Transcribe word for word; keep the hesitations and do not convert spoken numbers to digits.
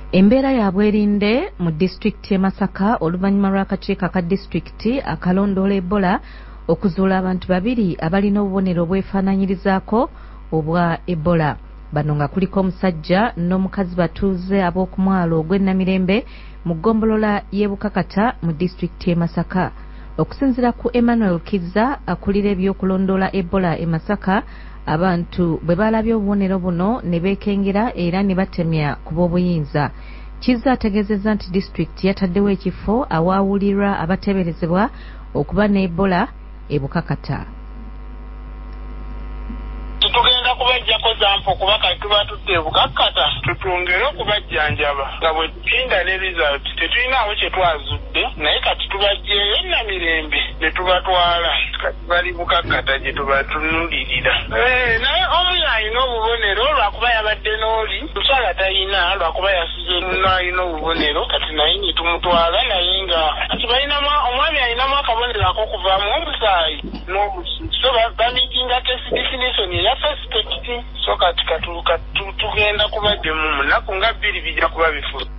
Embeera ya bwerinde mu disitulikiti y'e Masaka oluvannyuma lw'akakiiko aka disitulikiti akalondoola Ebola okuzuula abantu babiri abalina obubonero obwefaanaanyirizaako obwa Ebola. Bano nga kuliko omusajja n'omukazi batuuze ab'oku mwalo ogw'e Namirembe mu ggombolola y'e Bukakata mu disitulikiti y'e Masaka. Okusinziira ku Emmanuel Kizza akulira ebyokulondoola Ebola e Masaka, abantu bwe balabye obubonero buno ne beekengera era ne batemya ku b'obuyinza. Kizza ategeezezza nti disitulikiti yataddewo ekifo awaawulirwa abateeberezebwa okuba ne Ebola e Bukakata. Tutugenda kubajjako zampo kuba kati tuba tudde e Bukakata tutwongere okubajjanjaba nga bwe tutinda ne result tetulinawo kye twazudde naye kati tubajjeeyo e Namirembe ne tubatwala kati bali Bukakata gye tubatunulirira. Naye omu y'alina obubonero lwakuba yabadde n'oli mukyala talina lwakuba yasuze n'alina obubonero kati naye ne tumutwala naye nga kati balinamu omwami alinamu akabonero ak'okuvaamu omusaayi n'obusu so bamitinga test definition ya suspect so kati tugenda kubadde mu munaku nga bbiri bijja kuba bifu.